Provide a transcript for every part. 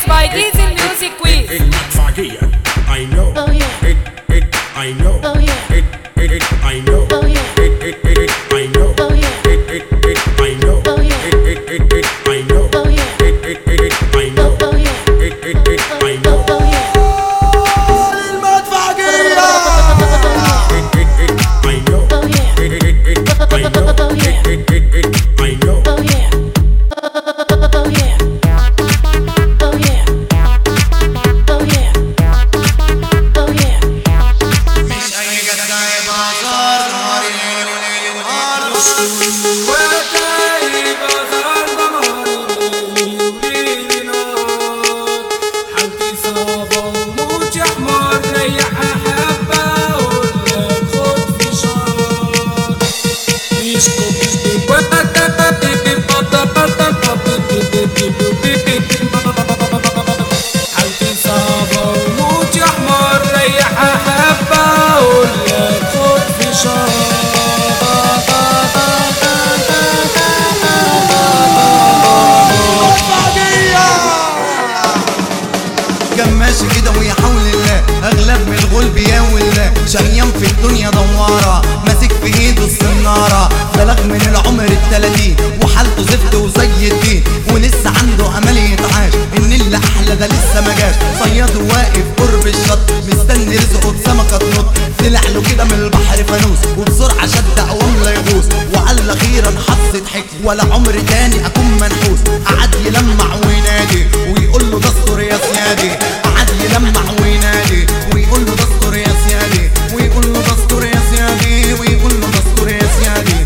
by Diesel Music Quiz. المدفعية I know. Oh yeah. I know. Oh yeah. I know. Oh yeah. I know. Oh yeah. I know. Oh yeah. I know. Oh yeah. I know. Oh yeah. I know. Oh yeah. المدفعية I know. Oh yeah. I know. Oh yeah. I know. Oh yeah. Oh yeah. Oh yeah. Oh yeah. Oh yeah. مش أي جدع بازار نهاري وليل ونهار وتاي بازار نهاري وليل نهار حالتي صعبة وموجي حمار ريح حبة ولا خد في شهر بيشكو حالتي صعبة وموجي حمار ريح حبة ولا خد في شهر كان ماشي كده ويا حول الله اغلب من الغلب يا ولا شقيان في الدنيا دوارة ماسك في ايده السنارة بلغ من العمر ال30 وحالته زفت وزي الدين ولسه عنده امل يتعاش ان اللي احلى ده لسه ما جاش صياد واقف قرب الشط مستني رزقه بسمكة تنط طلع له كده من البحر فانوس وبسرعة شد عوام لا يغوص وقال اخيرا حظي ضحك ولا عمر تاني اكون منحوس قعد يلمع وينادي ويقول له دستور يا سيادي قعد يلمع وينادي ويقول له دستور يا سيادي ويقول له دستور يا سيادي ويقول له دستور يا سيادي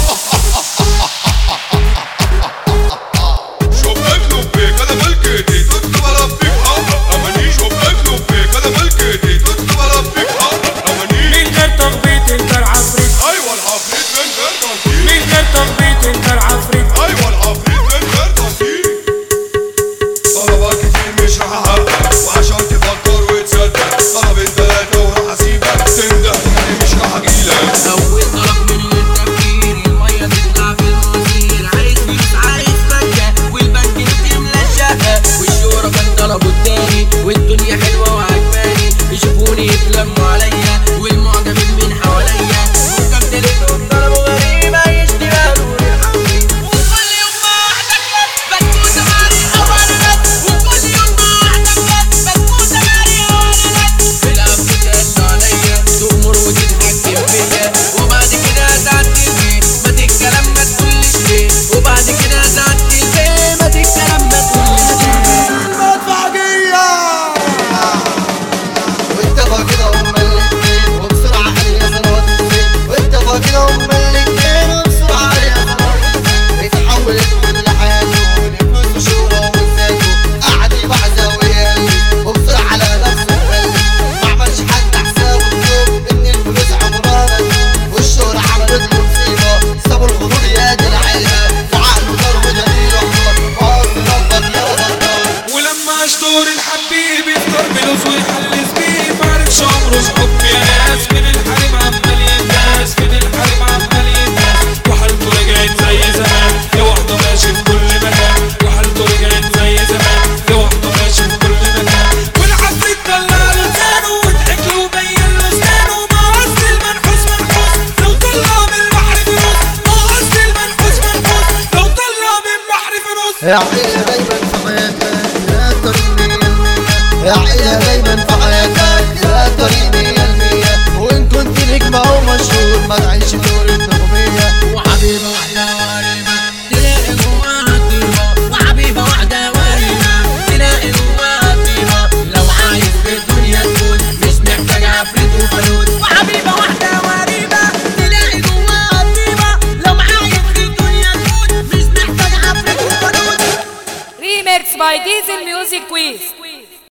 شوف اكلوا بيك انا ملكتي تطلب على فيك حق اماني شوف اكلوا بيك انا ملكتي تطلب على فيك حق اماني من غير تخبيط انت العفريت ايوه العفريت من غير تنطيط من غير تخبيط انت العفريت ايوه العفريت من غير تنطيط طلبات كتير مش راح احقق وعشان تفكر وتصدق طلبين ثلاثة وراح اسيبك تنده يعني مش راح اجيلك أول طلب من غير تفكير المية تطلع في المواسير عايز فلوس عايز فكة والبنك بتملى الشقة والشهرة كان طلبه التاني والدنيا حلوة وعجباني يشوفوني يتلموا عليا والمعجبين من حواليا وكم تلاتهم طلبوا غريبة يشتغلوا يرحمني وكل يوم ما احتاج بسكوتة ماري أولادك وكل يوم ما احتاج بسكوتة ماري أولادك في الأب تقل عليا تأمر وتتحكم فيا وبعد كده تعدي البيت ما تتكلم ما تقولش ليه وبعد كده تعدي البيت ما تتكلم ما تقولش ليه واتفقوا كده هما الاتنين وبسرعة عليا سنوات الزين واتفقوا كده هما الاتنين وبسرعة عليا سنوات الزين اتحولت كل حياته لفلوس وشهرة ومزاجه قعد يبعزق ويقلب وبسرعة على نفسه اتقلب معملش حد حسابه اليوم ان الفلوس عمرها والشهرة عملت له مصيبة سابوا الغرور يقاتل العيلة وعقله ضرب دليل وحضر وقصد ربك يا غدار ولما اشطور الحبيب يفطر بلوز ويحلس بيه معرفش عمره حب يا ناس من الحريم عمال ينداس من الحريم عمال ينداس وحالته رجعت زي زمان لوحده ماشي في كل مكان وحالته رجعت زي زمان لوحده ماشي في كل مكان والعفريت طلع له لسانه وضحك له وبين له اسنانه ما قصد المنحوس منحوس لو طلع من البحر فلوس ما قصد المنحوس منحوس لو طلع من البحر فلوس يا عيلة دايما في حياتك يا طريق 100% يا عيلة دايما في حياتك يا طريق 100% وإن كنت نجم أو مشهور ما تعيش دور النجومية وحبيبة واحدة واربة تلاقي جواها طيبة وحبيبة واحدة واربة تلاقي جواها طيبة لو عايز في الدنيا تكون مش محتاج عفريت وفانوس وحبيبة واحدة واربة تلاقي جواها طيبة لو عايز في الدنيا تكون مش محتاج عفريت وفانوس Remix by Diesel Music Quiz.